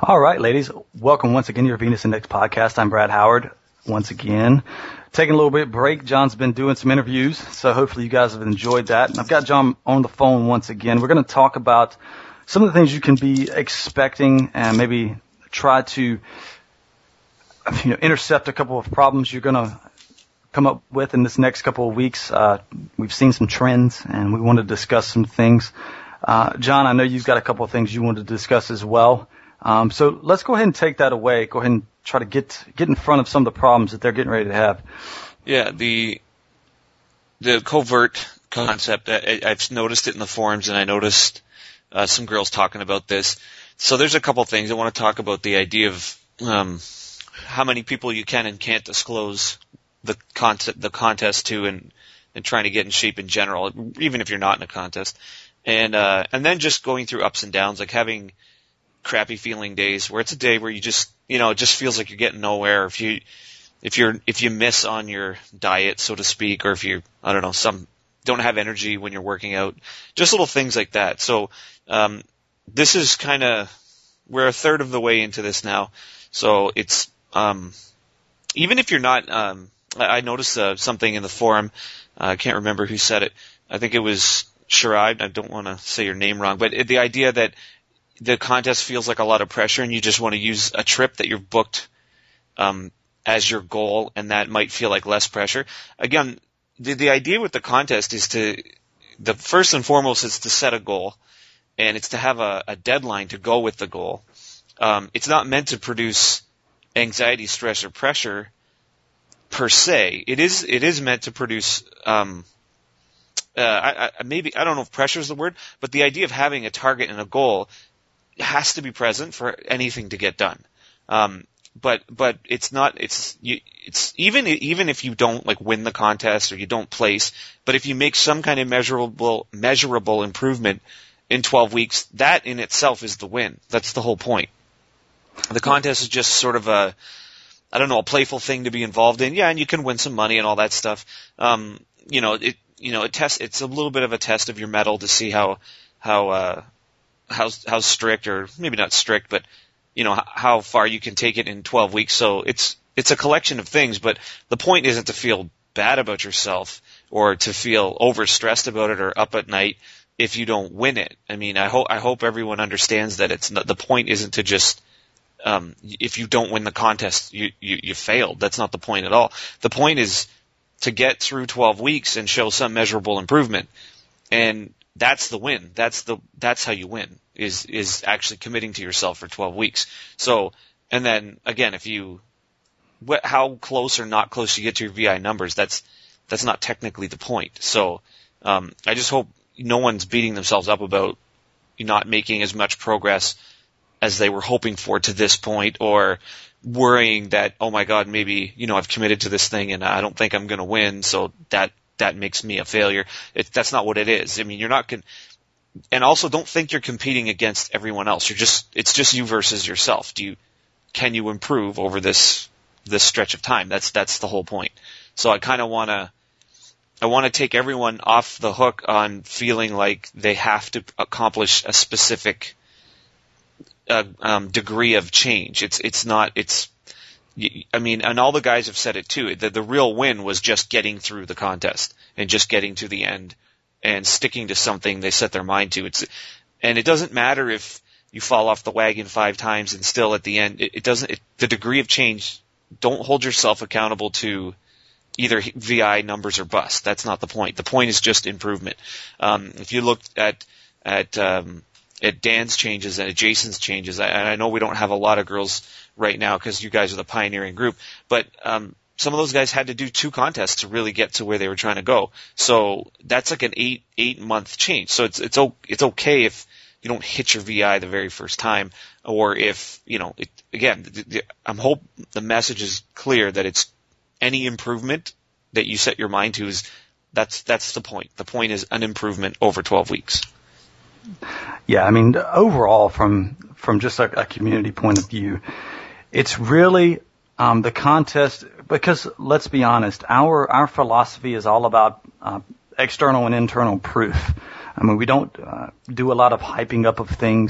All right, ladies, welcome once again to your Venus Index podcast. I'm Brad Howard once again. Taking a little bit break. John's been doing some interviews, so hopefully you guys have enjoyed that. And I've got John on the phone once again. We're going to talk about some of the things you can be expecting and maybe try to intercept a couple of problems you're going to come up with in this next couple of weeks. We've seen some trends, and we want to discuss some things. John, I know you've got a couple of things you want to discuss as well. So let's go ahead and take that away. Go ahead and try to get in front of some of the problems that they're getting ready to have. Yeah, the covert concept, I've noticed it in the forums, and I noticed some girls talking about this. So there's a couple things. I want to talk about the idea of how many people you can and can't disclose the contest to, and trying to get in shape in general, even if you're not in a contest. And then just going through ups and downs, like having crappy feeling days where it's a day where you just, it just feels like you're getting nowhere. If you miss on your diet, so to speak, or if you, don't have energy when you're working out, just little things like that. So, this is we're a third of the way into this now. So it's, even if you're not, I noticed something in the forum. I can't remember who said it. I think it was Sharad. I don't want to say your name wrong, but the idea that the contest feels like a lot of pressure and you just want to use a trip that you've booked as your goal, and that might feel like less pressure. Again, the idea with the contest is the first and foremost is to set a goal, and it's to have a deadline to go with the goal. It's not meant to produce anxiety, stress, or pressure per se. It is meant to produce maybe, I don't know if pressure is the word, but the idea of having a target and a goal has to be present for anything to get done. But it's not, it's even if you don't win the contest or you don't place, but if you make some kind of measurable improvement in 12 weeks, that in itself is the win. That's the whole point. The contest is just sort of a playful thing to be involved in. Yeah, and you can win some money and all that stuff. It's a little bit of a test of your mettle to see how strict, or maybe not strict, but how far you can take it in 12 weeks. So it's a collection of things, but the point isn't to feel bad about yourself or to feel overstressed about it or up at night if you don't win it. I mean, I hope everyone understands that the point isn't to just if you don't win the contest, you failed. That's not the point at all. The point is to get through 12 weeks and show some measurable improvement. And that's the win. That's how you win, is actually committing to yourself for 12 weeks. So, and then again, how close or not close you get to your VI numbers, that's not technically the point. So, I just hope no one's beating themselves up about not making as much progress as they were hoping for to this point, or worrying that, oh my God, maybe, I've committed to this thing and I don't think I'm going to win, so that makes me a failure. That's not what it is. I mean, you're not and also don't think you're competing against everyone else. It's just you versus yourself. Can you improve over this stretch of time? That's the whole point. So I kind of want to take everyone off the hook on feeling like they have to accomplish a specific degree of change. And all the guys have said it too, that the real win was just getting through the contest and just getting to the end and sticking to something they set their mind to. And it doesn't matter if you fall off the wagon 5 times and still at the end, the degree of change, don't hold yourself accountable to either VI numbers or bust. That's not the point. The point is just improvement. If you look at Dan's changes and at Jason's changes, and I know we don't have a lot of girls right now because you guys are the pioneering group, but some of those guys had to do 2 contests to really get to where they were trying to go. So that's like an 8-month change. So it's okay if you don't hit your VI the very first time, or if, I hope the message is clear that it's any improvement that you set your mind to that's the point. The point is an improvement over 12 weeks. Yeah, I mean, overall, from just a community point of view, it's really the contest, because let's be honest, our philosophy is all about external and internal proof. I mean, we don't do a lot of hyping up of things.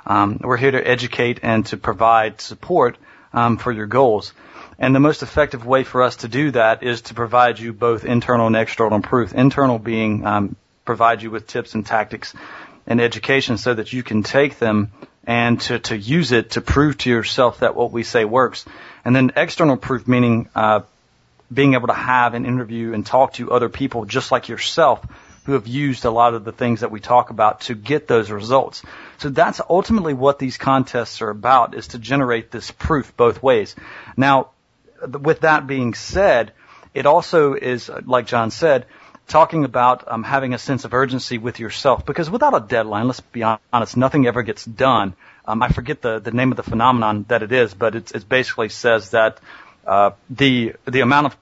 We're here to educate and to provide support for your goals. And the most effective way for us to do that is to provide you both internal and external proof. Internal being provide you with tips and tactics and education so that you can take them and to use it to prove to yourself that what we say works. And then external proof meaning being able to have an interview and talk to other people just like yourself who have used a lot of the things that we talk about to get those results. So that's ultimately what these contests are about, is to generate this proof both ways. Now, with that being said, it also is, like John said, talking about having a sense of urgency with yourself, because without a deadline, let's be honest, nothing ever gets done. I forget the name of the phenomenon that it is, but it basically says that the amount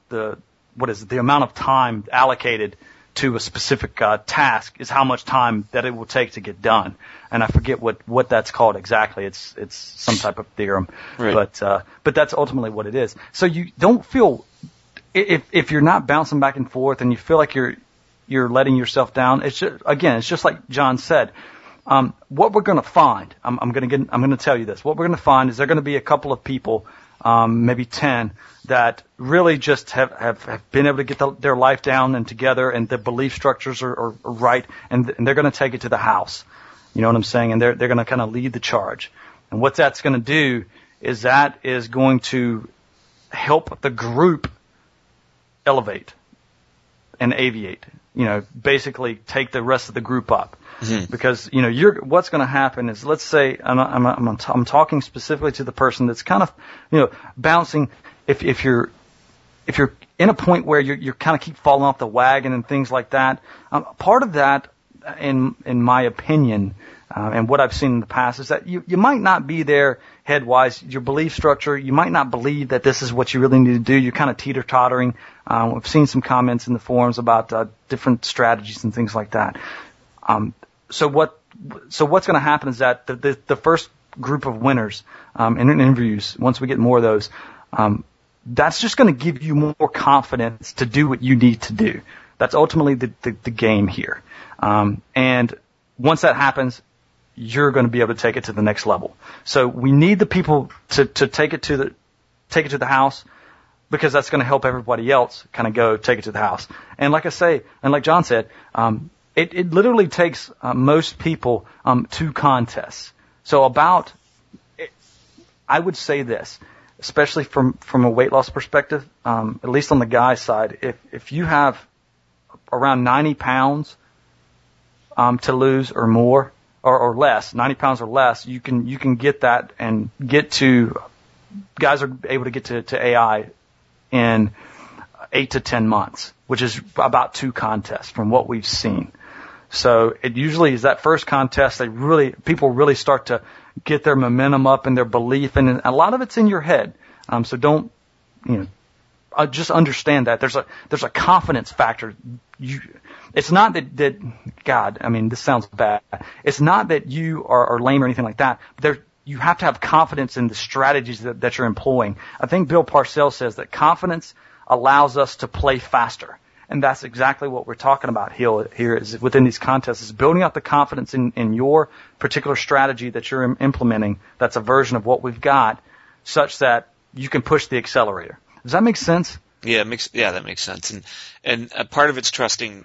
of time allocated to a specific task is how much time that it will take to get done. And I forget what that's called exactly. It's some type of theorem. Right. But that's ultimately what it is. So you don't feel, if you're not bouncing back and forth and you feel like you're letting yourself down, it's just like John said. What we're going to find, I'm going to tell you this. What we're going to find is there are going to be a couple of people, maybe 10, that really just have been able to get their life down and together, and the belief structures are right, and they're going to take it to the house. You know what I'm saying? And they're going to kind of lead the charge. And what that's going to do is that is going to help the group elevate and aviate. You know, basically take the rest of the group up. Mm-hmm. Because, you know, what's going to happen is, let's say, I'm talking specifically to the person that's kind of, you know, bouncing. If you're in a point where you're kind of keep falling off the wagon and things like that, part of that, in my opinion, and what I've seen in the past, is that you might not be there head-wise. Your belief structure, you might not believe that this is what you really need to do. You're kind of teeter-tottering. We've seen some comments in the forums about different strategies and things like that. So what's going to happen is that the first group of winners in interviews, once we get more of those, that's just going to give you more confidence to do what you need to do. That's ultimately the game here. And once that happens, you're going to be able to take it to the next level. So we need the people to take it to the house, because that's going to help everybody else kind of go take it to the house. And like I say, and like John said, it literally takes most people 2 contests. So I would say this, especially from a weight loss perspective, at least on the guy side, if you have around 90 pounds to lose or more or less, 90 pounds or less, you can get that and get to, guys are able to get to AI in 8 to 10 months, which is about 2 contests from what we've seen. So it usually is that first contest, people really start to get their momentum up and their belief, and a lot of it's in your head. So don't, just understand that there's a confidence factor. It's not that God, I mean, this sounds bad. It's not that you are lame or anything like that. You have to have confidence in the strategies that you're employing. I think Bill Parcells says that confidence allows us to play faster. And that's exactly what we're talking about here is within these contests, is building up the confidence in your particular strategy that you're implementing. That's a version of what we've got, such that you can push the accelerator. Does that make sense? Yeah, that makes sense. And part of it's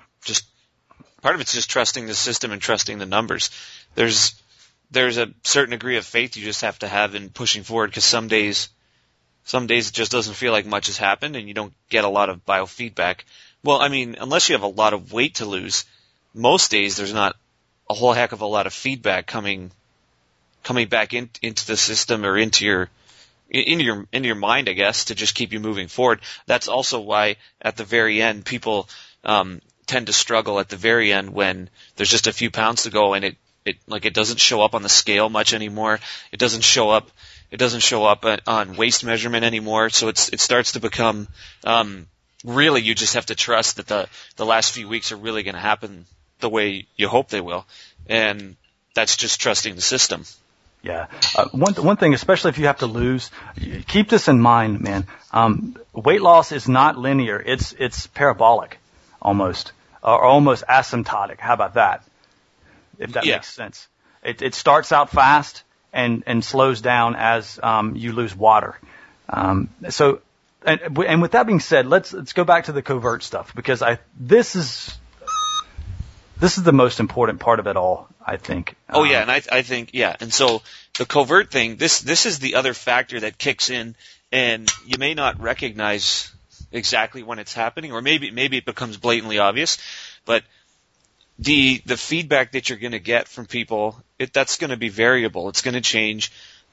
just trusting the system and trusting the numbers. There's a certain degree of faith you just have to have in pushing forward, because some days it just doesn't feel like much has happened and you don't get a lot of biofeedback. Well, I mean, unless you have a lot of weight to lose, most days there's not a whole heck of a lot of feedback coming back into the system or into your mind, I guess, to just keep you moving forward. That's also why at the very end people tend to struggle at the very end when there's just a few pounds to go, and it doesn't show up on the scale much anymore. It doesn't show up on waist measurement anymore. So it starts to become really, you just have to trust that the last few weeks are really going to happen the way you hope they will, and that's just trusting the system. Yeah. One thing, especially if you have to lose, keep this in mind, man. Weight loss is not linear. It's parabolic, almost, or almost asymptotic. How about that? If that makes sense. It starts out fast and slows down as you lose water. So with that being said, let's go back to the covert stuff, because this is the most important part of it all, I think. Oh yeah, and I think yeah, and so the covert thing, this is the other factor that kicks in, and you may not recognize exactly when it's happening, or maybe it becomes blatantly obvious, but the feedback that you're going to get from people, that's going to be variable. It's going to change.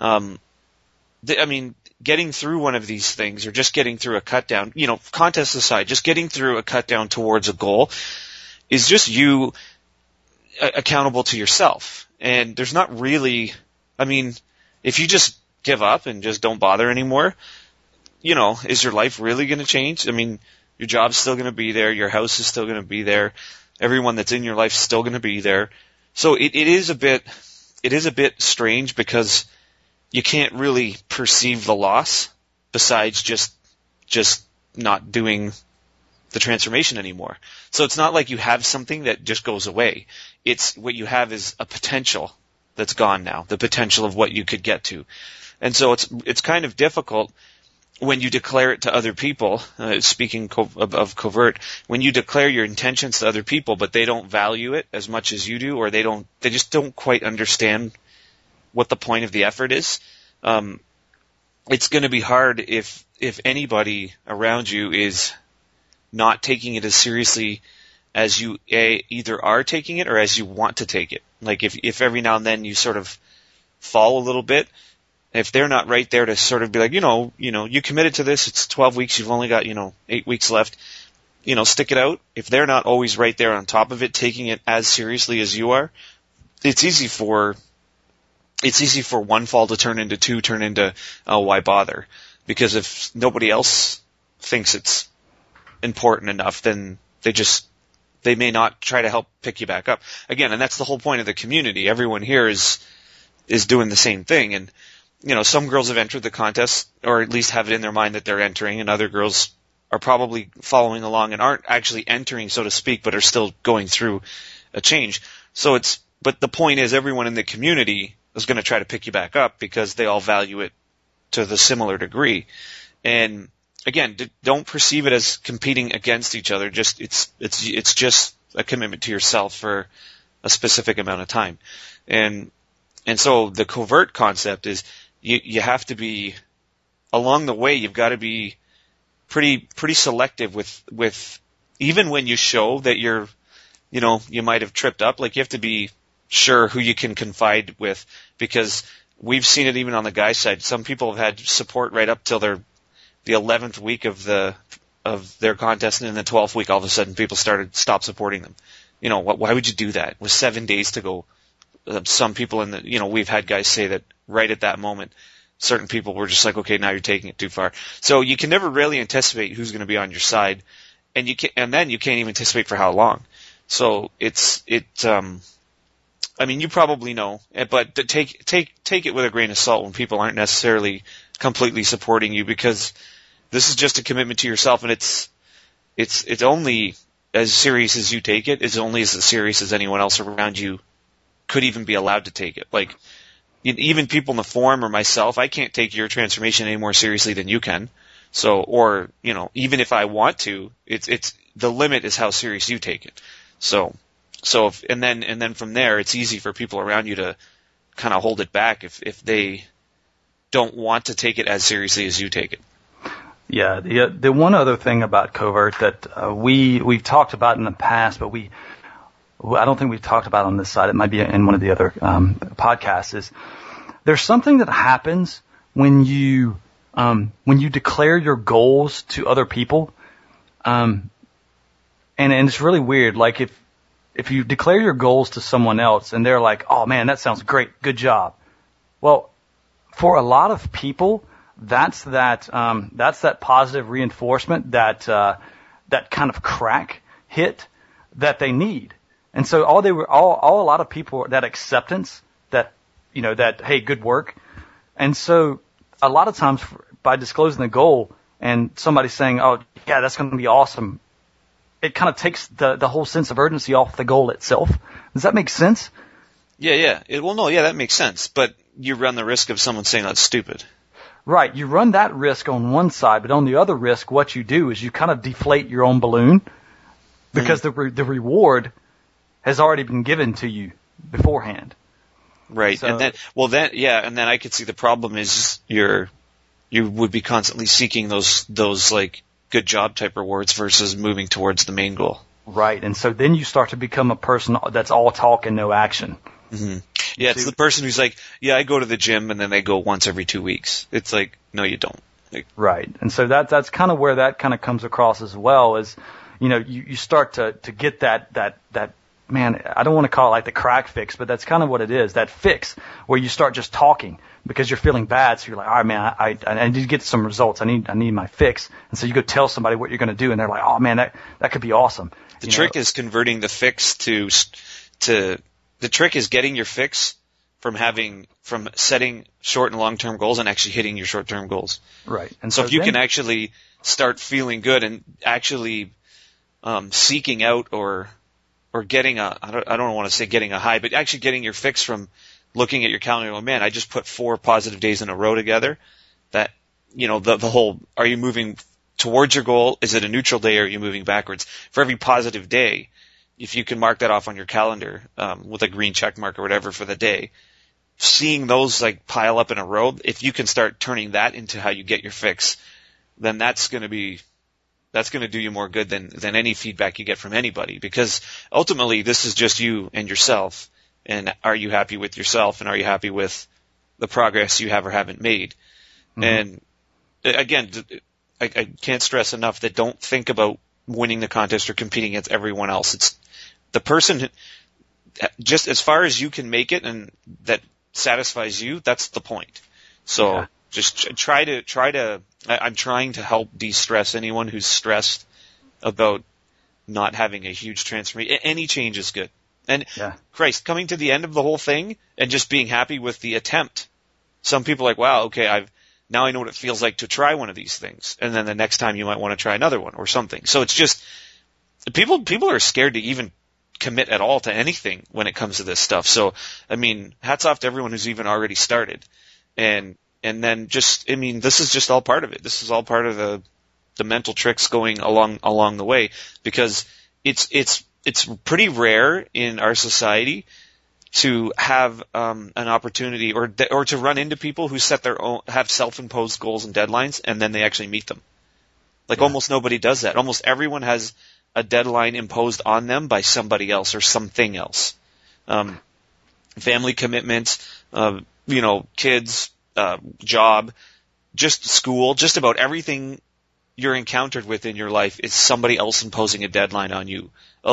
Getting through one of these things, or just getting through a cut down, contest aside, just getting through a cut down towards a goal is just you accountable to yourself. And there's not really, if you just give up and just don't bother anymore, is your life really going to change? Your job's still going to be there. Your house is still going to be there. Everyone that's in your life is still going to be there. So it is a bit strange, because you can't really perceive the loss besides just not doing the transformation anymore. So it's not like you have something that just goes away. It's what you have is a potential that's gone now, the potential of what you could get to. And so it's kind of difficult when you declare it to other people, speaking of covert, when you declare your intentions to other people, but they don't value it as much as you do, or they just don't quite understand what the point of the effort is. It's going to be hard if anybody around you is not taking it as seriously as you either are taking it or as you want to take it. Like if every now and then you sort of fall a little bit, if they're not right there to sort of be like, you committed to this, it's 12 weeks, you've only got, 8 weeks left, stick it out. If they're not always right there on top of it, taking it as seriously as you are, it's easy for one fall to turn into two, turn into, oh, why bother? Because if nobody else thinks it's important enough, then they may not try to help pick you back up. Again, and that's the whole point of the community. Everyone here is doing the same thing. And, some girls have entered the contest, or at least have it in their mind that they're entering, and other girls are probably following along and aren't actually entering, so to speak, but are still going through a change. But the point is, everyone in the community is going to try to pick you back up, because they all value it to the similar degree. And again, don't perceive it as competing against each other. Just it's just a commitment to yourself for a specific amount of time. And so the covert concept is you have to be, along the way, you've got to be pretty selective with even when you show that you might have tripped up, like you have to be sure who you can confide with, because we've seen it even on the guy side. Some people have had support right up till the 11th week of their contest, and in the 12th week, all of a sudden, people stopped supporting them. Why would you do that? With 7 days to go, some people we've had guys say that right at that moment, certain people were just like, okay, now you're taking it too far. So you can never really anticipate who's going to be on your side, and then you can't even anticipate for how long. So you probably know, but take it with a grain of salt when people aren't necessarily completely supporting you, because this is just a commitment to yourself, and it's only as serious as you take it. It's only as serious as anyone else around you could even be allowed to take it. Like, even people in the forum or myself, I can't take your transformation any more seriously than you can. So, or, even if I want to, it's the limit is how serious you take it. So and then from there, it's easy for people around you to kind of hold it back if they don't want to take it as seriously as you take it. Yeah, the one other thing about covert that we've talked about in the past, but I don't think we've talked about on this side. It might be in one of the other podcasts. Is there's something that happens when you declare your goals to other people, and it's really weird. Like if you declare your goals to someone else and they're like, "Oh man, that sounds great, good job." Well, for a lot of people, that's that positive reinforcement, that kind of crack hit that they need. And so a lot of people, that acceptance, that hey, good work. And so a lot of times by disclosing the goal and somebody saying, "Oh yeah, that's going to be awesome," it kind of takes the whole sense of urgency off the goal itself. Does that make sense? Yeah. That makes sense. But you run the risk of someone saying that's stupid. Right. You run that risk on one side, but on the other risk, what you do is you kind of deflate your own balloon because the reward has already been given to you beforehand. Right. So, and then I could see the problem is you would be constantly seeking those like good job type rewards versus moving towards the main goal. Right. And so then you start to become a person that's all talk and no action. Mm-hmm. Yeah, it's the person who's like, yeah, I go to the gym, and then they go once every 2 weeks. It's like, no, you don't. Like, right. And so that's kind of where that kind of comes across as well, is, you start to get that man, I don't want to call it like the crack fix, but that's kind of what it is, that fix where you start just talking because you're feeling bad. So you're like, all right, man, I need to get some results. I need my fix. And so you go tell somebody what you're going to do, and they're like, oh man, that could be awesome. The trick is converting the fix to the trick is getting your fix from setting short and long-term goals and actually hitting your short-term goals. Right. And so if you can actually start feeling good and actually seeking out or getting I don't want to say getting a high, but actually getting your fix from looking at your calendar and going, man, I just put 4 positive days in a row together. That, the whole, are you moving towards your goal? Is it a neutral day, or are you moving backwards? For every positive day, if you can mark that off on your calendar with a green check mark or whatever for the day, seeing those like pile up in a row, if you can start turning that into how you get your fix, then that's going to do you more good than any feedback you get from anybody, because ultimately this is just you and yourself. And are you happy with yourself, and are you happy with the progress you have or haven't made? Mm-hmm. And again, I can't stress enough that don't think about winning the contest or competing against everyone else. It's the person, just as far as you can make it and that satisfies you, that's the point. So just try to, I'm trying to help de-stress anyone who's stressed about not having a huge transformation. Any change is good. And Christ, coming to the end of the whole thing and just being happy with the attempt. Some people are like, wow, okay, now I know what it feels like to try one of these things. And then the next time you might want to try another one or something. So it's just, people are scared to even commit at all to anything when it comes to this stuff. So, I mean, hats off to everyone who's even already started. And then just, I mean, this is just all part of it. This is all part of the mental tricks going along the way, because it's pretty rare in our society to have an opportunity or to run into people who have self-imposed goals and deadlines, and then they actually meet them. Almost nobody does that. Almost everyone has a deadline imposed on them by somebody else or something else. Family commitments, kids, job, just school, just about everything you're encountered with in your life is somebody else imposing a deadline on you.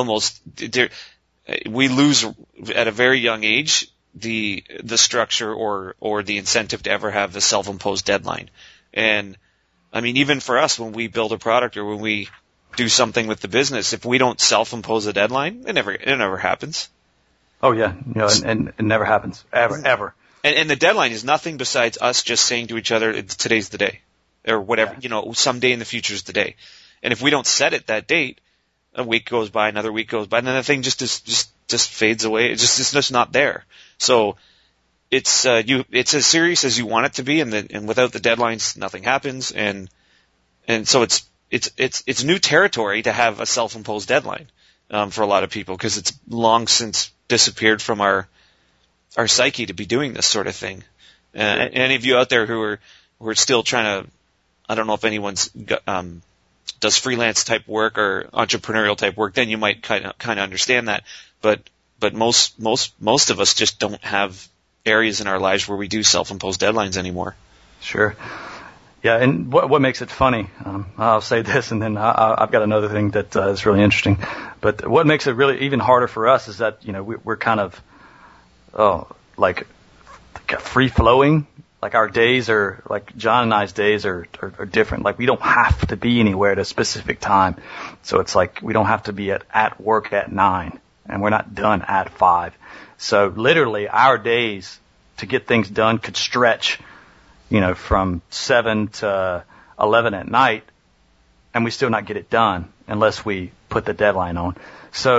We lose at a very young age the structure or the incentive to ever have the self-imposed deadline. And I mean, even for us, when we build a product or when we do something with the business, if we don't self-impose a deadline, it never happens. Oh yeah, and it never happens ever. And the deadline is nothing besides us just saying to each other, today's the day, or whatever. Someday in the future is the day. And if we don't set it that date, a week goes by, another week goes by, and then the thing just fades away. It's just not there. So it's as serious as you want it to be, and without the deadlines, nothing happens. And so it's new territory to have a self-imposed deadline for a lot of people, because it's long since disappeared from our psyche to be doing this sort of thing. Any of you out there who are still trying to, I don't know if anyone's does freelance type work or entrepreneurial type work, then you might kind of understand that. But most of us just don't have areas in our lives where we do self-imposed deadlines anymore. Sure. Yeah, and what makes it funny, I'll say this, and then I've got another thing that is really interesting. But what makes it really even harder for us is that, we're kind of, free flowing. Like our days are, like John and I's days are different. Like we don't have to be anywhere at a specific time. So it's like we don't have to be at work at 9, and we're not done at 5. So literally our days to get things done could stretch, from 7 to 11 at night, and we still not get it done unless we put the deadline on. So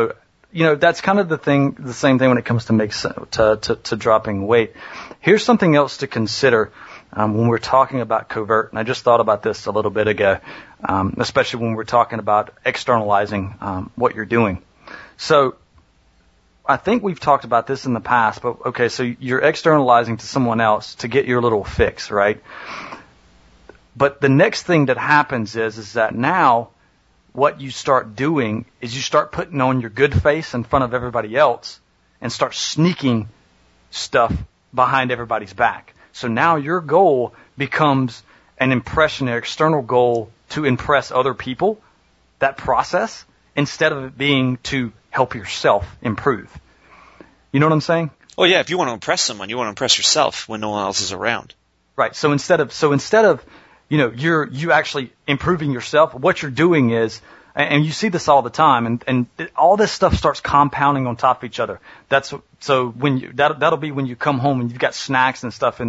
that's kind of the same thing when it comes to dropping weight. Here's something else to consider when we're talking about covert, and I just thought about this a little bit ago, especially when we're talking about externalizing what you're doing. So I think we've talked about this in the past, but okay, so you're externalizing to someone else to get your little fix, right? But the next thing that happens is that now what you start doing is you start putting on your good face in front of everybody else and start sneaking stuff behind everybody's back. So now your goal becomes an impression, an external goal to impress other people, that process, instead of it being to help yourself improve. You know what I'm saying? Oh yeah, if you want to impress someone, you want to impress yourself when no one else is around. Right. So instead of you actually improving yourself, what you're doing is, and you see this all the time, and all this stuff starts compounding on top of each other. That'll be when you come home and you've got snacks and stuff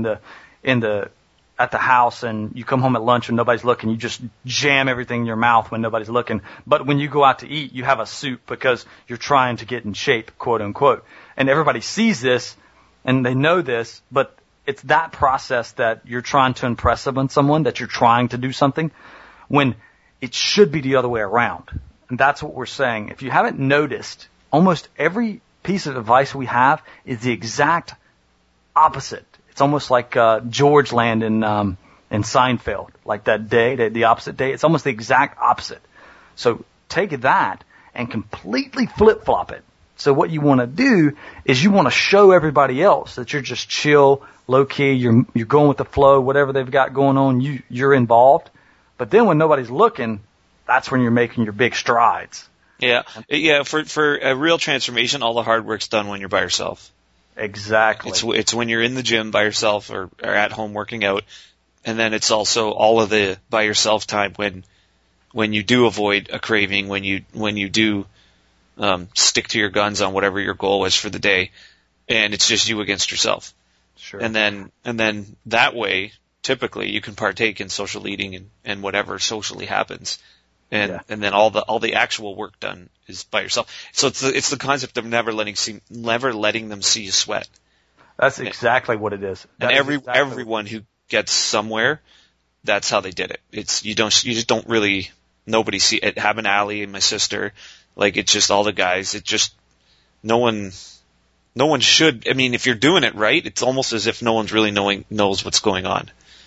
at the house, and you come home at lunch and nobody's looking. You just jam everything in your mouth when nobody's looking. But when you go out to eat, you have a soup because you're trying to get in shape, quote unquote. And everybody sees this and they know this, but it's that process that you're trying to impress upon someone, that you're trying to do something, when it should be the other way around. And that's what we're saying. If you haven't noticed, almost every piece of advice we have is the exact opposite. It's almost like George Land in Seinfeld, like that day, the opposite day. It's almost the exact opposite. So take that and completely flip-flop it. So what you want to do is you want to show everybody else that you're just chill, low-key, you're going with the flow, whatever they've got going on, you're involved. But then when nobody's looking, that's when you're making your big strides. Yeah. For a real transformation, all the hard work's done when you're by yourself. Exactly. It's when you're in the gym by yourself or at home working out, and then it's also all of the by yourself time when you do avoid a craving, when you do stick to your guns on whatever your goal was for the day, and it's just you against yourself. Sure. And then that way, typically, you can partake in social eating and whatever socially happens, and then all the actual work done is by yourself. So it's the concept of never letting them see you sweat. That's exactly what it is. Everyone who gets somewhere, that's how they did it. You just don't really, nobody see it. Happened to Ali and my sister. Like, it's just all the guys. It just, no one should, I mean, if you're doing it right, it's almost as if no one's really knows what's going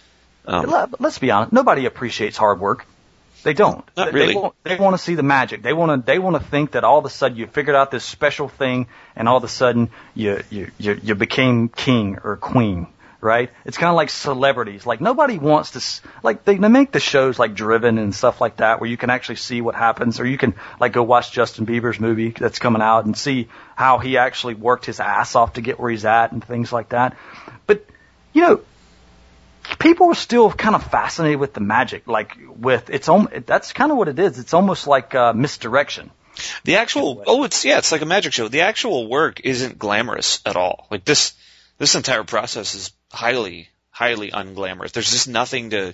on. Let's be honest. Nobody appreciates hard work. They don't. Not really. They want to see the magic. They want to think that all of a sudden you figured out this special thing, and all of a sudden you became king or queen, right? It's kind of like celebrities. Like, nobody wants to, like, they make the shows like Driven and stuff like that, where you can actually see what happens, or you can like go watch Justin Bieber's movie that's coming out and see how he actually worked his ass off to get where he's at and things like that. But people are still kind of fascinated with the magic, that's kind of what it is. It's almost like misdirection. The actual, it's like a magic show. The actual work isn't glamorous at all. Like, this entire process is highly, highly unglamorous. There's just nothing to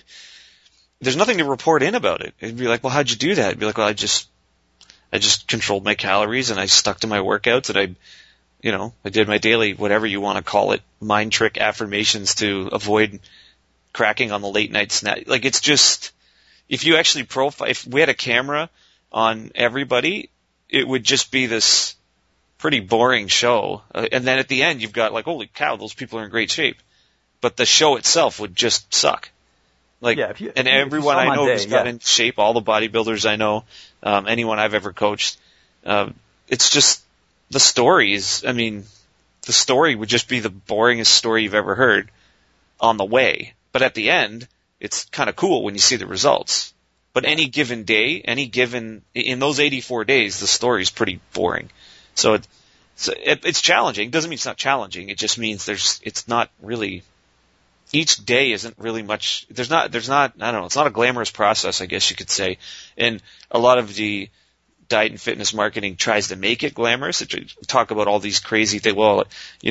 report in about it. It'd be like, well, how'd you do that? It'd be like, well, I just controlled my calories and I stuck to my workouts and I did my daily, whatever you want to call it, mind trick affirmations to avoid cracking on the late night snack. Like, it's just, if you actually if we had a camera on everybody, it would just be this pretty boring show. And then at the end, you've got like, holy cow, those people are in great shape. But the show itself would just suck. Like, everyone I know who's got in shape, all the bodybuilders I know, anyone I've ever coached, it's just, the stories, I mean, the story would just be the boringest story you've ever heard on the way. But at the end, it's kind of cool when you see the results. But any given day, in those 84 days, the story is pretty boring. So it's challenging. It doesn't mean it's not challenging. It just means it's not really, each day isn't really much, there's not, I don't know, it's not a glamorous process, I guess you could say. And a lot of the diet and fitness marketing tries to make it glamorous. It talk about all these crazy things. Well,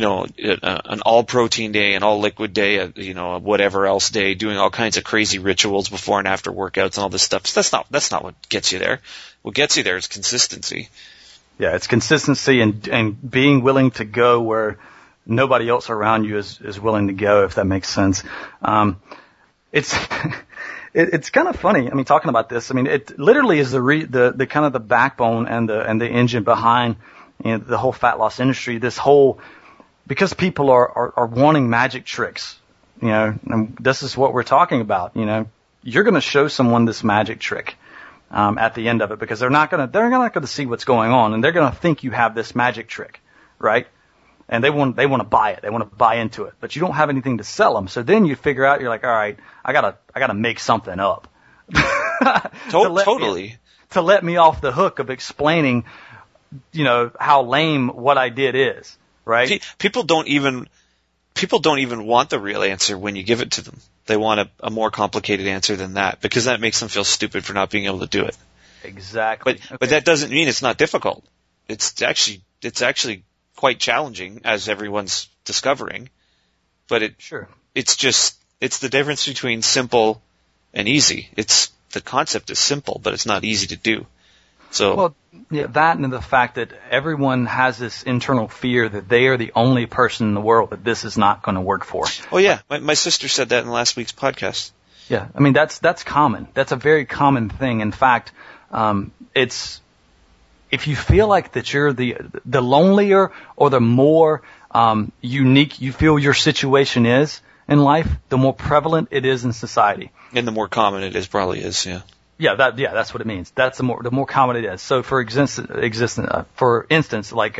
an all protein day, an all liquid day, a whatever else day, doing all kinds of crazy rituals before and after workouts and all this stuff. So that's not what gets you there. What gets you there is consistency. Yeah, it's consistency and being willing to go where nobody else around you is willing to go, if that makes sense. It's it's kind of funny. I mean, talking about this, I mean, it literally is the kind of the backbone and the engine behind, you know, the whole fat loss industry. This whole, because people are wanting magic tricks, you know, and this is what we're talking about. You know, you're going to show someone this magic trick at the end of it, because they're not going to see what's going on, and they're going to think you have this magic trick, right? And they want to buy it. They want to buy into it, but you don't have anything to sell them. So then you figure out, you're like, all right, I gotta make something up. Totally. To let me off the hook of explaining, you know, how lame what I did is, right? See, people don't even want the real answer when you give it to them. They want a more complicated answer than that, because that makes them feel stupid for not being able to do it. Exactly. But that doesn't mean it's not difficult. It's actually quite challenging, as everyone's discovering. But it's the difference between simple and easy. The concept is simple, but it's not easy to do. So, well, yeah, that and the fact that everyone has this internal fear that they are the only person in the world that this is not going to work for. Oh yeah, my sister said that in last week's podcast. Yeah, I mean that's common. That's a very common thing. In fact, it's, if you feel like that you're the lonelier or the more unique you feel your situation is in life, the more prevalent it is in society. And the more common it is, probably is, yeah. Yeah, that's what it means. That's the more common it is. So for instance, like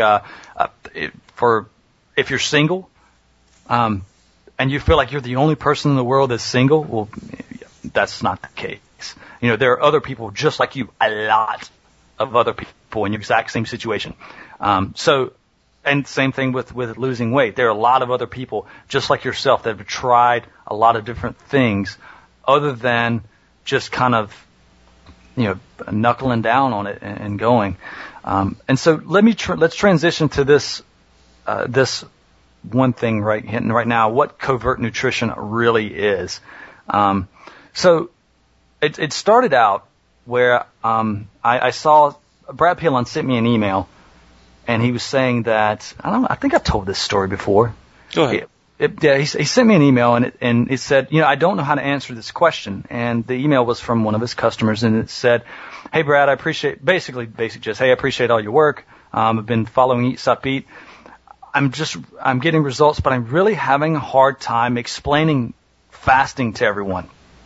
if you're single, and you feel like you're the only person in the world that's single, well, that's not the case. You know, there are other people just like you, a lot of other people in your exact same situation. And same thing with losing weight. There are a lot of other people just like yourself that have tried a lot of different things other than just kind of, you know, knuckling down on it and going. And so let's transition to this one thing right now, what covert nutrition really is. So it started out where I saw Brad Pilon sent me an email, and he was saying that, I think I've told this story before. Go ahead. He sent me an email, and it said, you know, I don't know how to answer this question. And the email was from one of his customers, and it said, hey, Brad, I appreciate, basically just, hey, I appreciate all your work. I've been following Eat Stop Eat. I'm getting results, but I'm really having a hard time explaining fasting to everyone.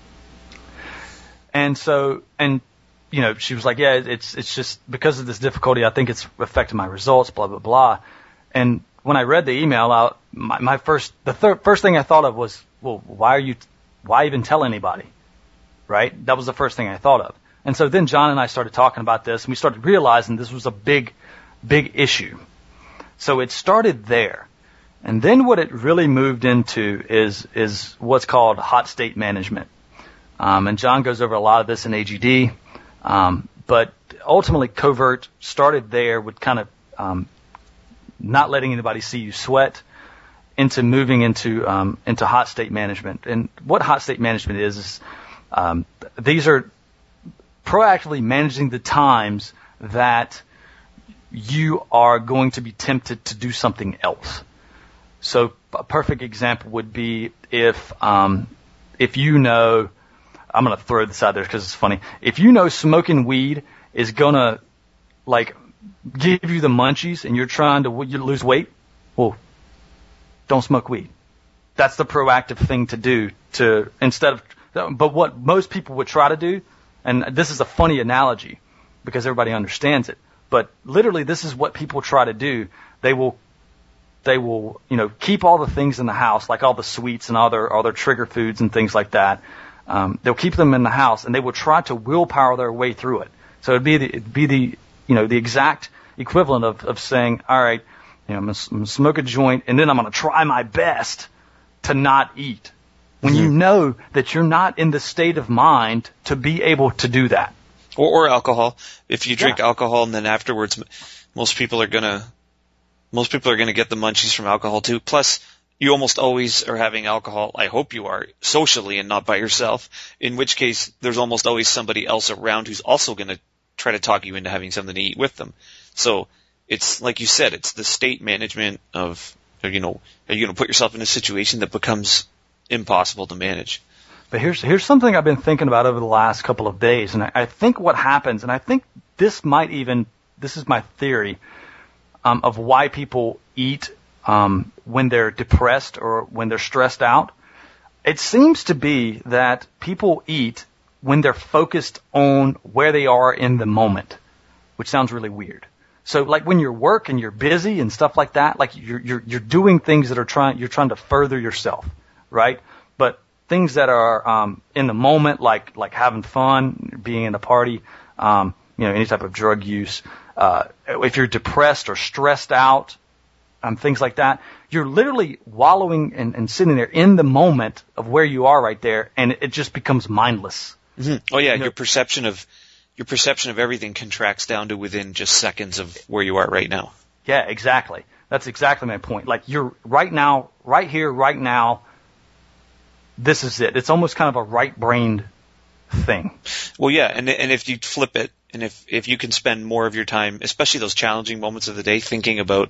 And so, you know, she was like, yeah, it's just because of this difficulty, I think it's affecting my results, blah, blah, blah. And when I read the email out, the first thing I thought of was, well, why even tell anybody? Right? That was the first thing I thought of. And so then John and I started talking about this, and we started realizing this was a big, big issue. So it started there. And then what it really moved into is what's called hot state management. And John goes over a lot of this in AGD. But ultimately covert started there with kind of, not letting anybody see you sweat, into moving into hot state management. And what hot state management is these are proactively managing the times that you are going to be tempted to do something else. So a perfect example would be if you know, I'm going to throw this out there because it's funny. If you know smoking weed is going to, like, give you the munchies and you're trying to lose weight, well, don't smoke weed. That's the proactive thing to do but what most people would try to do, and this is a funny analogy because everybody understands it, but literally this is what people try to do. They will, you know, keep all the things in the house, like all the sweets and all their trigger foods and things like that. They'll keep them in the house, and they will try to willpower their way through it. So it'd be the you know, the exact equivalent of saying, all right, you know, I'm gonna smoke a joint, and then I'm gonna try my best to not eat. When you know that you're not in the state of mind to be able to do that. Or alcohol. If you drink alcohol and then afterwards, most people are gonna get the munchies from alcohol too. Plus, you almost always are having alcohol, I hope you are, socially and not by yourself, in which case there's almost always somebody else around who's also going to try to talk you into having something to eat with them. So it's like you said, it's the state management of, are you going to put yourself in a situation that becomes impossible to manage? But here's something I've been thinking about over the last couple of days, and I think what happens, and I think this is my theory of why people eat when they're depressed or when they're stressed out. It seems to be that people eat when they're focused on where they are in the moment, which sounds really weird. So like when you're working, you're busy and stuff like that, like you're doing things that you're trying to further yourself, right? But things that are in the moment, like having fun, being in a party, any type of drug use, if you're depressed or stressed out, things like that, you're literally wallowing and sitting there in the moment of where you are right there, and it just becomes mindless. Mm-hmm. Oh yeah, your perception of everything contracts down to within just seconds of where you are right now. Yeah, exactly. That's exactly my point. Like you're right now, right here, right now. This is it. It's almost kind of a right-brained thing. Well, yeah, and if you flip it, and if you can spend more of your time, especially those challenging moments of the day, thinking about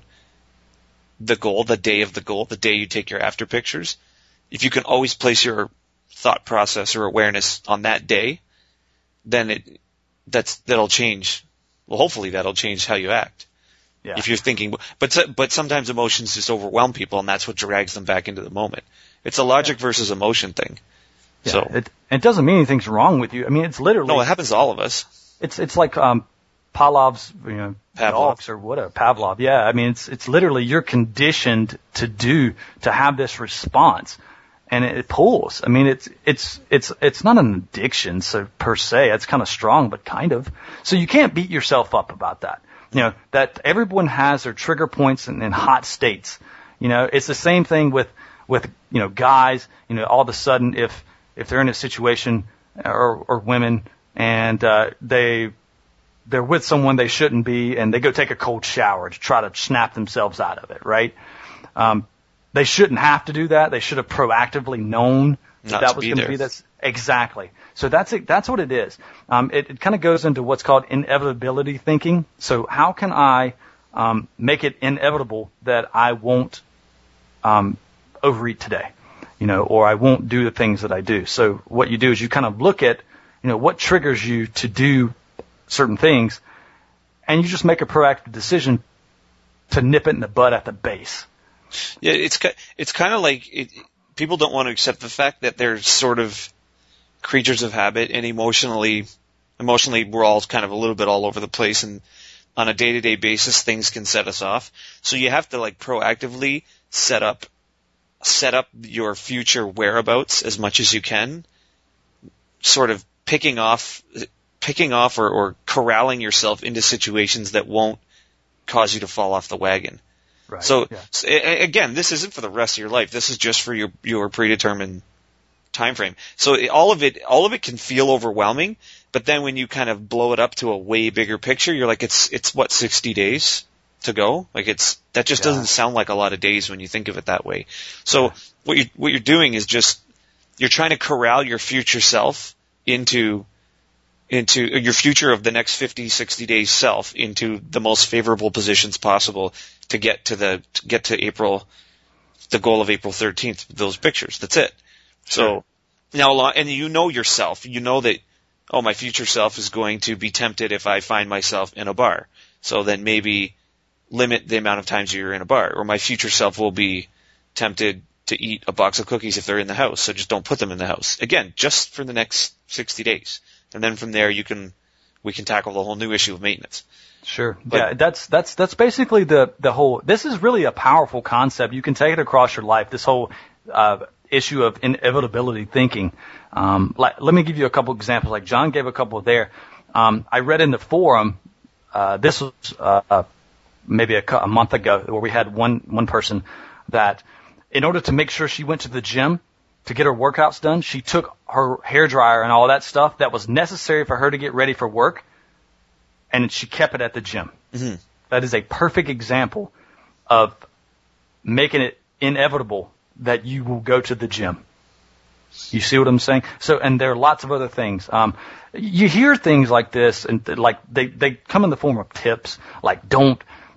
the goal, the day of the goal, the day you take your after pictures, if you can always place your thought process or awareness on that day, then that'll change. Well, hopefully that'll change how you act. Yeah. If you're thinking, but sometimes emotions just overwhelm people, and that's what drags them back into the moment. It's a logic versus emotion thing. Yeah. So it doesn't mean anything's wrong with you. I mean, it's literally. No, it happens to all of us. It's like Pavlov's, Pavlov. dogs or whatever. Pavlov. Yeah. I mean, it's literally you're conditioned to have this response, and it pulls. I mean, it's not an addiction, so per se. It's kind of strong, but kind of. So you can't beat yourself up about that. That everyone has their trigger points and hot states. It's the same thing with guys, all of a sudden if they're in a situation or women and they're with someone they shouldn't be and they go take a cold shower to try to snap themselves out of it, right? They shouldn't have to do that. They should have proactively known that was going to be this. Exactly. So that's it. That's what it is. It kind of goes into what's called inevitability thinking. So how can I make it inevitable that I won't overeat today, or I won't do the things that I do. So what you do is you kind of look at, what triggers you to do certain things, and you just make a proactive decision to nip it in the bud at the base. Yeah, it's kind of like people don't want to accept the fact that they're sort of creatures of habit, and emotionally we're all kind of a little bit all over the place, and on a day-to-day basis things can set us off. So you have to proactively set up your future whereabouts as much as you can, sort of picking off or corralling yourself into situations that won't cause you to fall off the wagon. Right. So again, this isn't for the rest of your life. This is just for your predetermined time frame. So all of it can feel overwhelming, but then when you kind of blow it up to a way bigger picture, you're like, it's what, 60 days to go? That just doesn't sound like a lot of days when you think of it that way. So what you're doing is just, you're trying to corral your future self into your future of the next 50, 60 days self into the most favorable positions possible to get to April, the goal of April 13th, those pictures. That's it. Sure. So now, and yourself, that, my future self is going to be tempted if I find myself in a bar. So then maybe limit the amount of times you're in a bar, or my future self will be tempted to eat a box of cookies if they're in the house. So just don't put them in the house. Again, just for the next 60 days. And then from there we can tackle the whole new issue of maintenance. Sure. But, yeah, that's basically the whole, this is really a powerful concept. You can take it across your life, this whole issue of inevitability thinking. Let me give you a couple examples, like John gave a couple there. I read in the forum, this was maybe a month ago, where we had one person that, in order to make sure she went to the gym to get her workouts done, she took her hairdryer and all that stuff that was necessary for her to get ready for work, and she kept it at the gym. Mm-hmm. That is a perfect example of making it inevitable that you will go to the gym. You see what I'm saying? So, and there are lots of other things. You hear things like this, and they come in the form of tips, like don't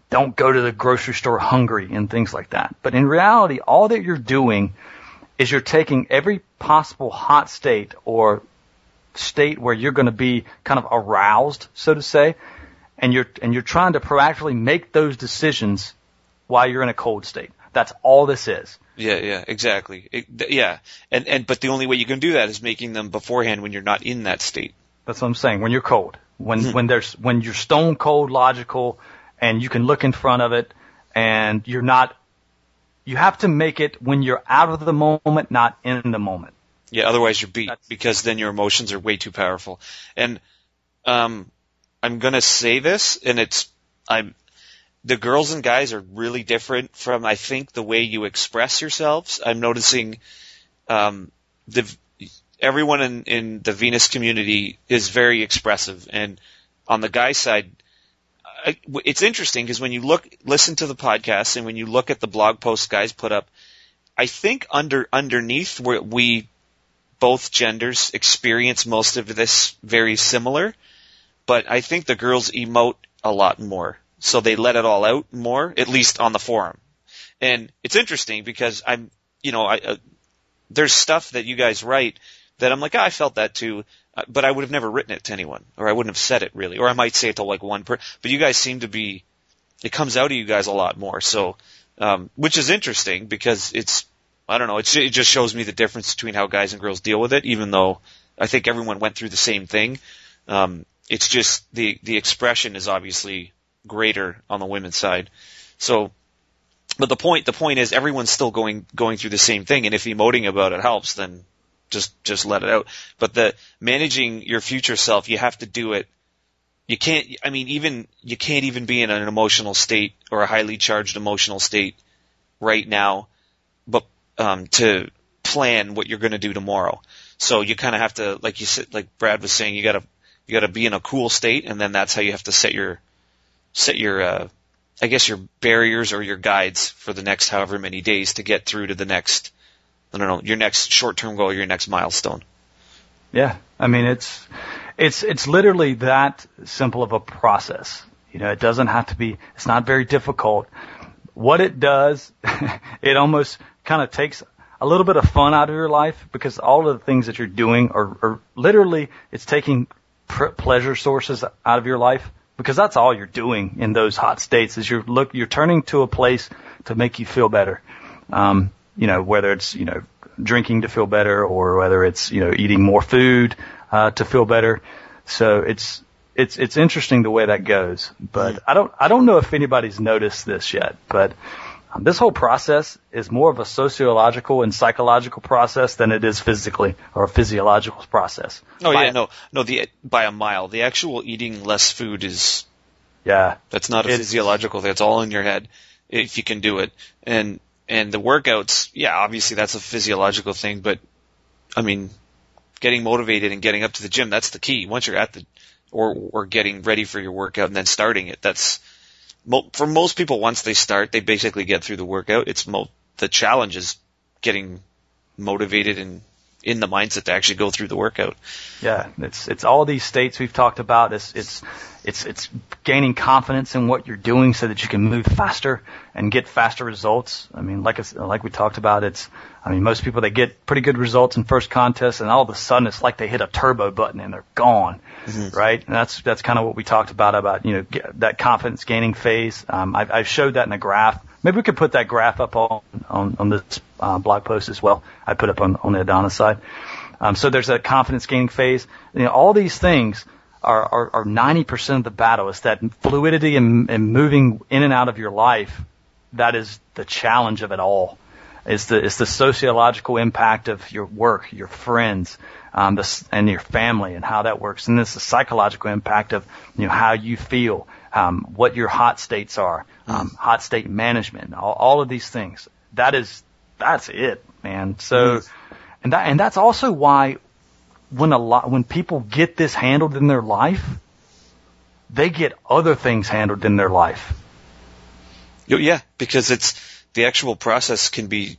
don't go to the grocery store hungry and things like that. But in reality, all that you're doing is you're taking every possible hot state or state where you're going to be kind of aroused, so to say, and you're trying to proactively make those decisions while you're in a cold state. That's all this is. Yeah, exactly. But the only way you can do that is making them beforehand when you're not in that state. That's what I'm saying. When you're cold, when you're stone cold logical, and you can look in front of it, and you have to make it when you're out of the moment, not in the moment. Yeah, otherwise you're beat, because then your emotions are way too powerful. And I'm gonna say this, and the girls and guys are really different from, I think, the way you express yourselves. I'm noticing everyone in the Venus community is very expressive, and on the guy side, it's interesting because when you listen to the podcast and when you look at the blog posts guys put up, I think underneath we both genders experience most of this very similar, but I think the girls emote a lot more. So they let it all out more, at least on the forum. And it's interesting because there's stuff that you guys write that I'm like, I felt that too, but I would have never written it to anyone, or I wouldn't have said it really, or I might say it to like one person. But you guys seem to be, it comes out of you guys a lot more. So, which is interesting because I don't know, it just shows me the difference between how guys and girls deal with it, even though I think everyone went through the same thing. It's just the expression is obviously greater on the women's side. So, but the point is everyone's still going through the same thing, and if emoting about it helps, then just let it out. But the managing your future self, you have to do it. You can't even be in an emotional state or a highly charged emotional state right now, but to plan what you're going to do tomorrow. So you kind of have to, like you said, like Brad was saying, you got to be in a cool state, and then that's how you have to set your I guess your barriers or your guides for the next however many days to get through to the next, I don't know, your next short-term goal, your next milestone. Yeah. I mean, it's literally that simple of a process. It doesn't have to be, it's not very difficult. What it does, it almost kind of takes a little bit of fun out of your life, because all of the things that you're doing are literally, it's taking pleasure sources out of your life. Because that's all you're doing in those hot states is you're turning to a place to make you feel better. Whether it's, drinking to feel better, or whether it's, eating more food, to feel better. So it's interesting the way that goes. But I don't know if anybody's noticed this yet, but this whole process is more of a sociological and psychological process than it is physically or a physiological process. Oh, by a mile. The actual eating less food is, that's not a physiological thing. It's all in your head if you can do it. And the workouts, obviously that's a physiological thing, but I mean, getting motivated and getting up to the gym, that's the key. Once you're at or getting ready for your workout and then starting it, that's, for most people, once they start, they basically get through the workout. The challenge is getting motivated and in the mindset to actually go through the workout. Yeah, it's all these states we've talked about. It's gaining confidence in what you're doing so that you can move faster and get faster results. I mean, like we talked about, most people, they get pretty good results in first contest, and all of a sudden it's like they hit a turbo button and they're gone, right? And that's kind of what we talked about that confidence gaining phase. I showed that in a graph. Maybe we could put that graph up on this blog post as well. I put up on the Adonis side. So there's a confidence gaining phase. All these things are 90% of the battle. It's that fluidity and moving in and out of your life. That is the challenge of it all. It's the sociological impact of your work, your friends, and your family, and how that works. And it's the psychological impact of how you feel, what your hot states are, hot state management, all of these things. That's it, man. So, and that's also why when people get this handled in their life, they get other things handled in their life. Yeah, because the actual process can be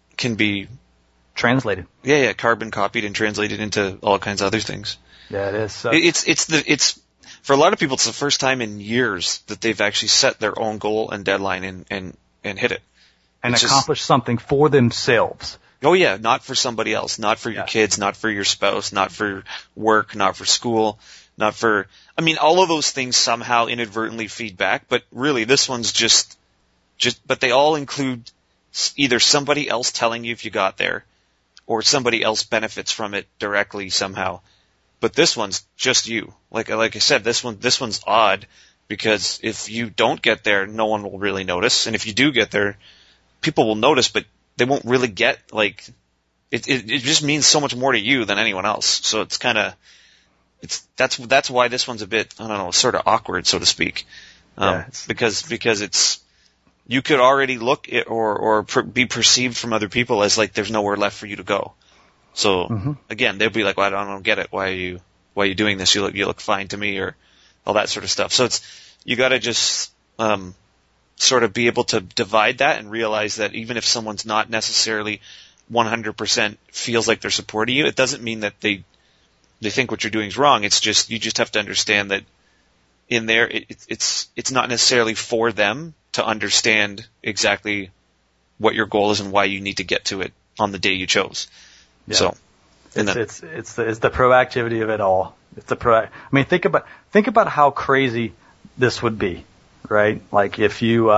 translated. Yeah, carbon copied and translated into all kinds of other things. Yeah, it is. So. for a lot of people, it's the first time in years that they've actually set their own goal and deadline and hit it. And accomplish something for themselves. Oh yeah, not for somebody else, not for your kids, not for your spouse, not for work, not for school, not for, I mean, all of those things somehow inadvertently feed back, but really this one's just, but they all include either somebody else telling you if you got there, or somebody else benefits from it directly somehow. But this one's just you. Like I said, this one's odd, because if you don't get there, no one will really notice, and if you do get there, people will notice, but they won't really get, like, it just means so much more to you than anyone else. So it's kind of, that's why this one's a bit, I don't know, sort of awkward, so to speak. Because it's, you could already look it or be perceived from other people as like there's nowhere left for you to go. So again, they'll be like, well, I don't get it. Why are you doing this? You look fine to me, or all that sort of stuff. So you got to just sort of be able to divide that and realize that even if someone's not necessarily 100% feels like they're supporting you, it doesn't mean that they think what you're doing is wrong. It's just, you just have to understand that in there, it's not necessarily for them to understand exactly what your goal is and why you need to get to it on the day you chose. Yeah. So it's the proactivity of it all. It's I mean, think about how crazy this would be, right? Like if you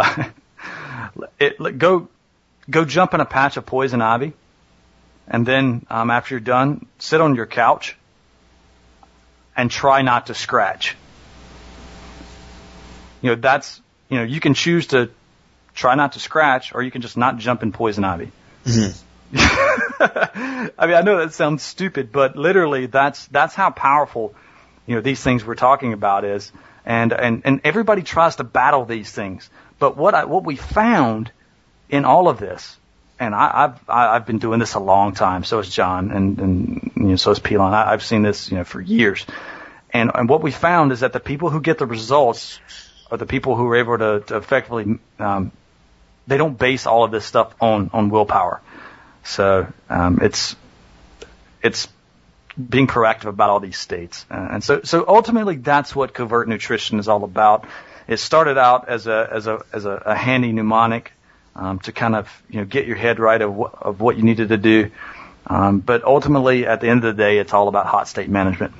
go jump in a patch of poison ivy, and then after you're done, sit on your couch and try not to scratch. You know, you can choose to try not to scratch, or you can just not jump in poison ivy. I mean, I know that sounds stupid, but literally that's how powerful, you know, these things we're talking about is. And everybody tries to battle these things. But what we found in all of this, and I've been doing this a long time, so has John, and you know, so has Pelon. I've seen this, you know, for years. And what we found is that the people who get the results are the people who are able to effectively, they don't base all of this stuff on willpower. So it's being proactive about all these states. And so ultimately that's what Covert Nutrition is all about. It started out as a handy mnemonic to kind of, you know, get your head right of what you needed to do. But ultimately at the end of the day, it's all about hot state management.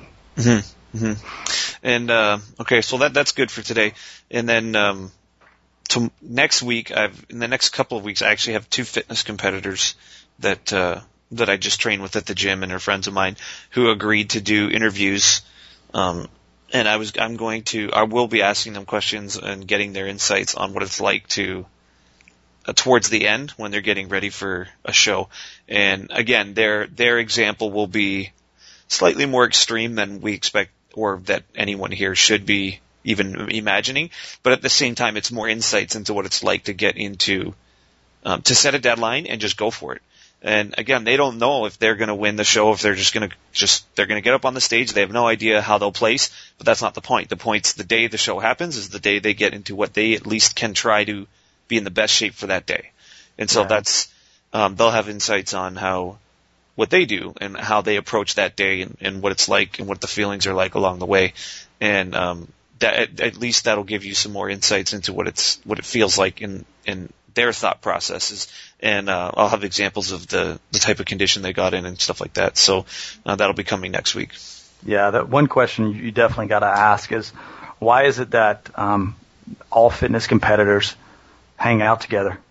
And okay, so that's good for today. And then next week, in the next couple of weeks, I actually have 2 fitness competitors that I just train with at the gym, and are friends of mine, who agreed to do interviews. And I will be asking them questions and getting their insights on what it's like to towards the end when they're getting ready for a show. And again, their example will be slightly more extreme than we expect, or that anyone here should be even imagining. But at the same time, it's more insights into what it's like to get into, to set a deadline and just go for it. And again, they don't know if they're going to win the show, if they're they're going to get up on the stage. They have no idea how they'll place, but that's not the point. The point's the day the show happens is the day they get into what they at least can try to be in the best shape for that day. And so that's, they'll have insights on what they do and how they approach that day, and what it's like and what the feelings are like along the way. And, that at least that'll give you some more insights into what it feels like in their thought processes. And I'll have examples of the type of condition they got in and stuff like that. So that'll be coming next week. Yeah, that one question you definitely got to ask is, why is it that all fitness competitors hang out together?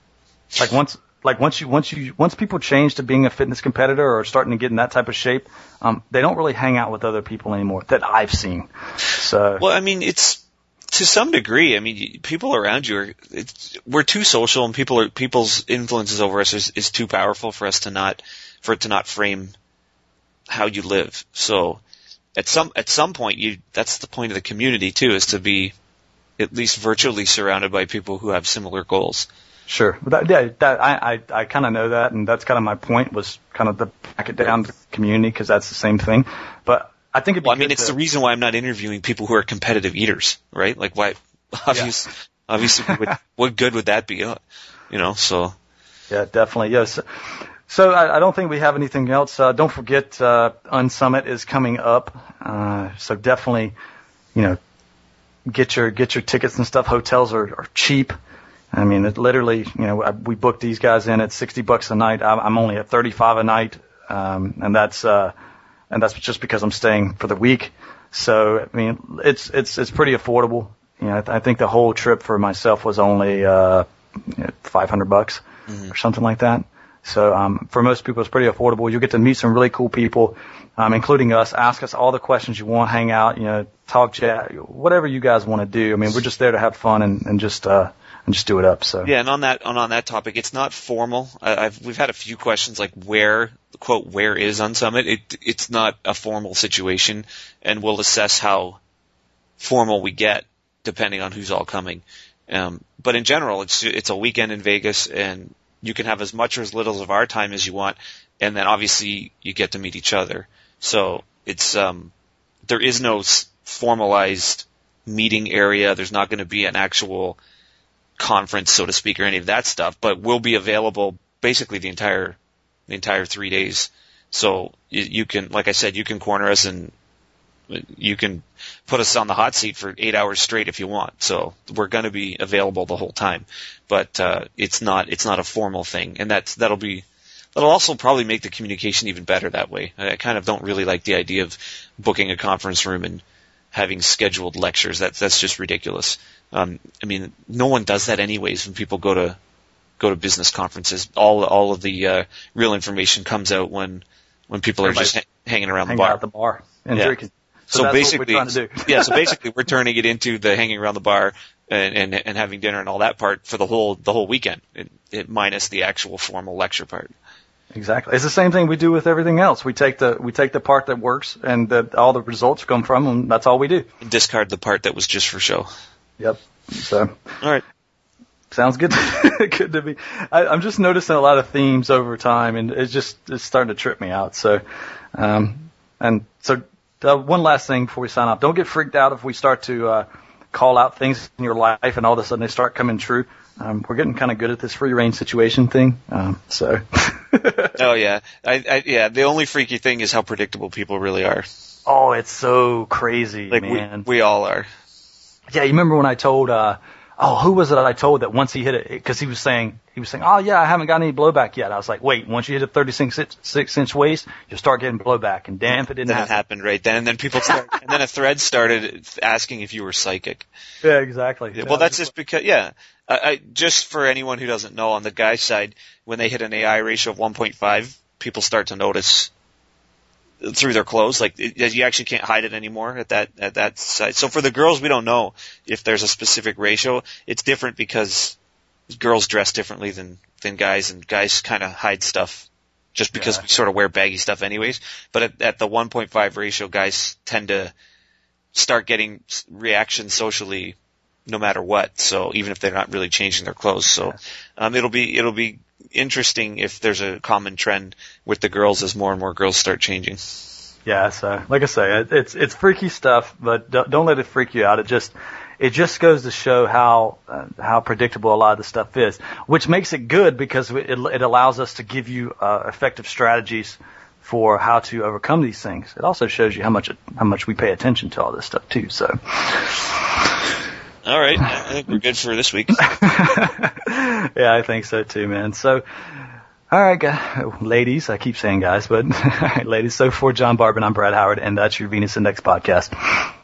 Once people change to being a fitness competitor or starting to get in that type of shape, they don't really hang out with other people anymore that I've seen. So, well, I mean, it's to some degree. I mean, people around you we're too social, and people's influences over us is too powerful for it to not frame how you live. So, at some point, that's the point of the community too, is to be at least virtually surrounded by people who have similar goals. Sure. I kind of know that, and that's kind of my point, was kind of to back it down to the community, because that's the same thing. But I think it's the reason why I'm not interviewing people who are competitive eaters, right? Like, why? Obviously, what good would that be? You know, so. Yeah, definitely. Yes. So I don't think we have anything else. Don't forget, Unsummit is coming up. So definitely, you know, get your tickets and stuff. Hotels are cheap. I mean, it literally, we booked these guys in at $60 a night. I'm only at $35 a night, and that's just because I'm staying for the week. So I mean, it's pretty affordable. I think the whole trip for myself was only $500 or something like that. So for most people, it's pretty affordable. You'll get to meet some really cool people, including us. Ask us all the questions you want, hang out, talk, chat, whatever you guys want to do. I mean, we're just there to have fun and just do it up. So yeah, and on that topic, it's not formal. We've had a few questions like where is Unsummit. It's not a formal situation, and we'll assess how formal we get depending on who's all coming. But in general, it's a weekend in Vegas, and you can have as much or as little of our time as you want, and then obviously you get to meet each other. So it's there is no formalized meeting area. There's not going to be an actual conference, so to speak, or any of that stuff, but we'll be available basically the entire 3 days. So you can, like I said, you can corner us and you can put us on the hot seat for 8 hours straight if you want. So we're going to be available the whole time, but it's not a formal thing, and that'll also probably make the communication even better that way. I kind of don't really like the idea of booking a conference room and having scheduled lectures. That's just ridiculous. I mean, no one does that anyways. When people go to business conferences, all of the real information comes out when people are just hanging around the bar. Hanging out at the bar and drinking. So that's basically, what we're trying to do. yeah. So basically, we're turning it into the hanging around the bar and having dinner and all that part for the whole weekend, it minus the actual formal lecture part. Exactly. It's the same thing we do with everything else. We take the part that works and that all the results come from, and that's all we do. And discard the part that was just for show. Yep. So. All right. Sounds good. Good to me. I'm just noticing a lot of themes over time, and it's starting to trip me out. So, one last thing before we sign off: don't get freaked out if we start to call out things in your life, and all of a sudden they start coming true. We're getting kind of good at this free range situation thing. So. Oh yeah, the only freaky thing is how predictable people really are. Oh, it's so crazy, like, man. We all are. Yeah, you remember when I told, who was it that I told that once he hit it, because he was saying, oh yeah, I haven't got any blowback yet. I was like, wait, once you hit a 36-inch waist, you'll start getting blowback. And damn if it didn't happen. It happened right then. And then and then a thread started asking if you were psychic. Yeah, exactly. Yeah, well, that's just because, just for anyone who doesn't know, on the guy's side, when they hit an AI ratio of 1.5, people start to notice through their clothes, like you actually can't hide it anymore at that side. So for the girls, we don't know if there's a specific ratio. It's different because girls dress differently than guys, and guys kind of hide stuff just because we sort of wear baggy stuff anyways. But at the 1.5 ratio, guys tend to start getting reactions socially no matter what. So even if they're not really changing their clothes. So it'll be interesting if there's a common trend with the girls as more and more girls start changing. Yeah, so like I say, it's freaky stuff, but don't let it freak you out. It just goes to show how predictable a lot of the stuff is, which makes it good because it allows us to give you effective strategies for how to overcome these things. It also shows you how much we pay attention to all this stuff too. So. All right, I think we're good for this week. Yeah, I think so too, man. So, all right, ladies, I keep saying guys, but all right, ladies. So for John Barbin, I'm Brad Howard, and that's your Venus Index podcast.